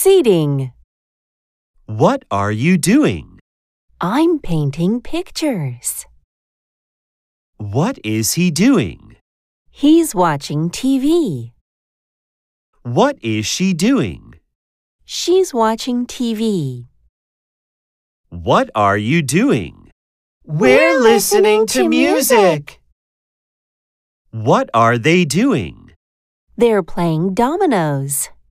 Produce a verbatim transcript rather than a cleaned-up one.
Proceeding. What are you doing? I'm painting pictures. What is he doing? He's watching T V. What is she doing? She's watching T V. What are you doing? We're listening to music. What are they doing? They're playing dominoes.